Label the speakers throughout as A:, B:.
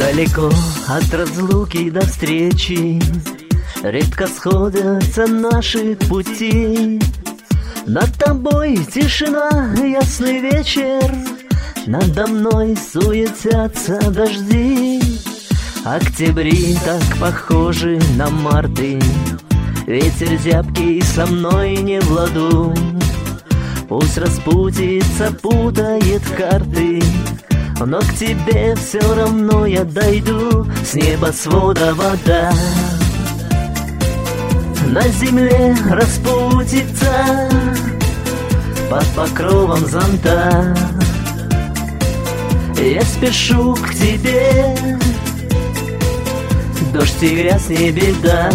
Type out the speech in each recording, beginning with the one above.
A: Далеко от разлуки до встречи редко сходятся наши пути. Над тобой тишина, ясный вечер, надо мной суетятся дожди. Октябри так похожи на марты, ветер зябкий со мной не в ладу. Пусть распутится, путает карты, но к тебе все равно я дойду. С небосвода вода на земле распутится под покровом зонта. Я спешу к тебе, дождь и грязь не беда.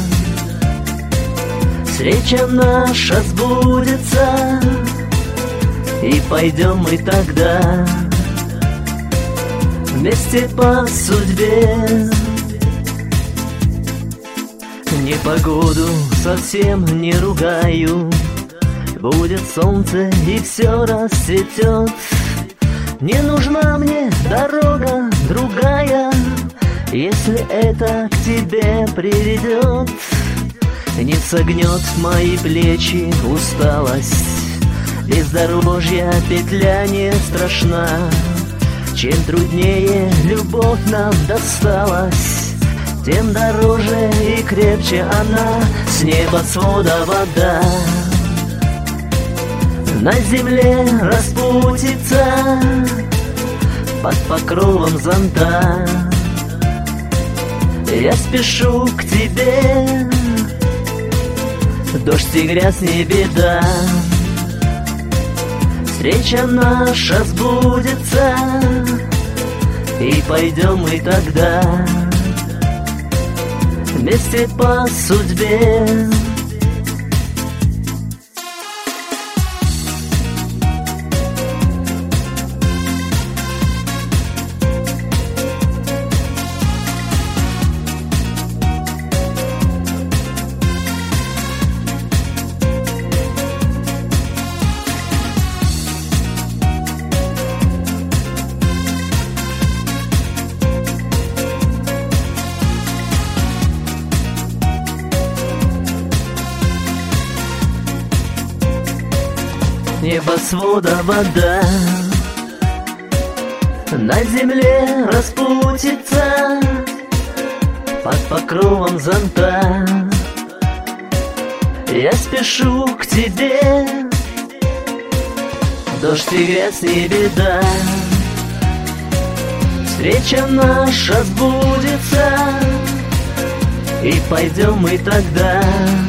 A: Встреча наша сбудется, и пойдем мы тогда вместе по судьбе. Непогоду совсем не ругаю, будет солнце и все расцветет. Не нужна мне дорога другая, если это к тебе приведет. Не согнет мои плечи усталость, бездорожья петля не страшна. Чем труднее любовь нам досталась, тем дороже и крепче она. С небосвода вода на земле распутится под покровом зонта. Я спешу к тебе, дождь и грязь не беда. Встреча наша сбудется, и пойдем мы тогда вместе по судьбе. Небосвода вода на земле распутится под покровом зонта. Я спешу к тебе, дождь и грязь не беда. Встреча наша сбудется, и пойдем мы тогда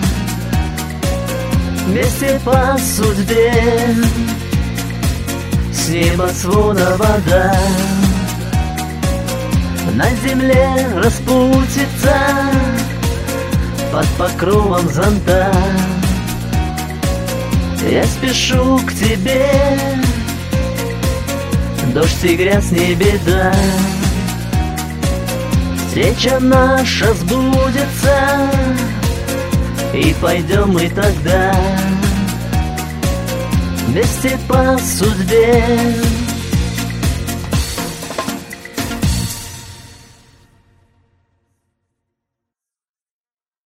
A: вместе по судьбе. С небосвода вода на земле распутится под покровом зонта. Я спешу к тебе, дождь и грязь не беда. Встреча наша сбудется, и пойдем мы тогда вместе по судьбе.